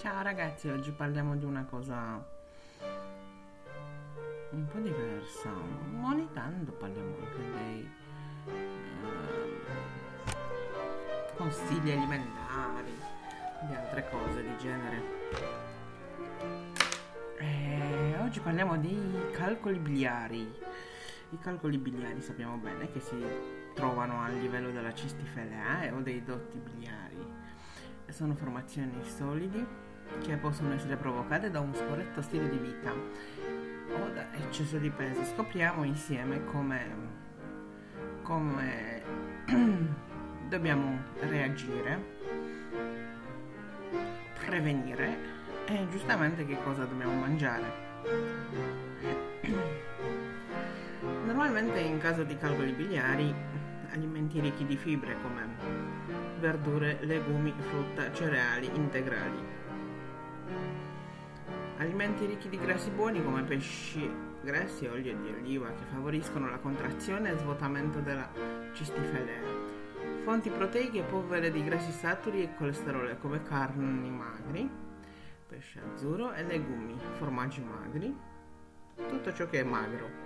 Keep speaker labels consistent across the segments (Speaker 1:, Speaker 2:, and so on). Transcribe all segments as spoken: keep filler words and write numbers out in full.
Speaker 1: Ciao ragazzi, oggi parliamo di una cosa un po' diversa. Ogni tanto parliamo anche dei eh, consigli alimentari, di altre cose di genere. E oggi parliamo dei calcoli biliari. I calcoli biliari sappiamo bene che si trovano al livello della cistifilea o dei dotti biliari. Sono formazioni solidi che possono essere provocate da un scorretto stile di vita o da eccesso di peso. Scopriamo insieme come, come dobbiamo reagire, prevenire e giustamente che cosa dobbiamo mangiare. Normalmente in caso di calcoli biliari, alimenti ricchi di fibre come verdure, legumi, frutta, cereali integrali. Alimenti ricchi di grassi buoni come pesci grassi e olio di oliva che favoriscono la contrazione e svuotamento della cistifilea. Fonti proteiche povere di grassi saturi e colesterolo come carni magri, pesce azzurro e legumi, formaggi magri, tutto ciò che è magro.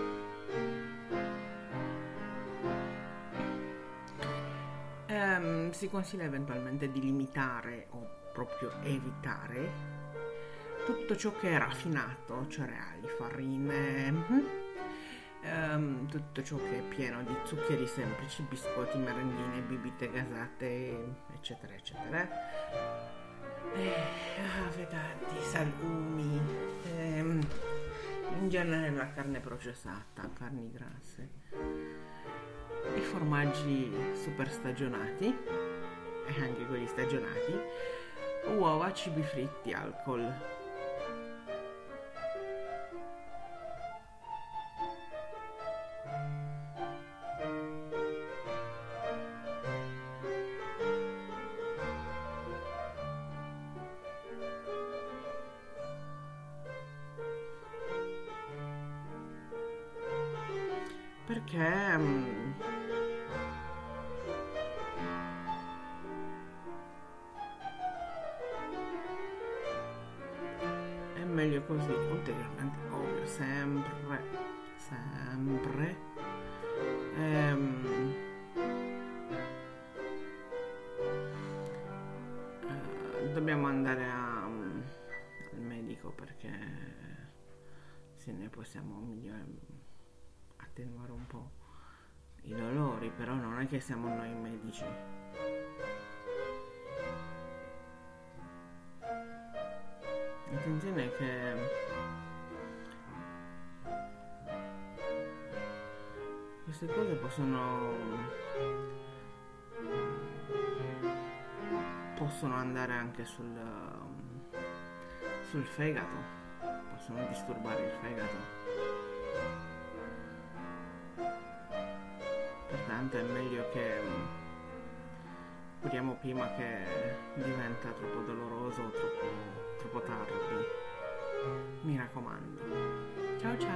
Speaker 1: Um, si consiglia eventualmente di limitare o proprio evitare tutto ciò che è raffinato, cereali, farine, um, tutto ciò che è pieno di zuccheri semplici, biscotti, merendine, bibite gasate, eccetera, eccetera. Eh, affettati, salumi, ehm, in genere la carne processata, carni grasse. I formaggi super stagionati e anche quelli stagionati, uova, cibi fritti, alcol. Perché um, è meglio così, ulteriormente ovvio, sempre, sempre. Ehm, eh, dobbiamo andare a, um, al medico perché se ne possiamo migliorare, attenuare un po' i dolori, però non è che siamo noi medici. Attenzione che queste cose possono possono andare anche sul sul fegato, possono disturbare il fegato. Pertanto è meglio che curiamo prima che diventa troppo doloroso o troppo, troppo tardi. Mi raccomando. Ciao ciao.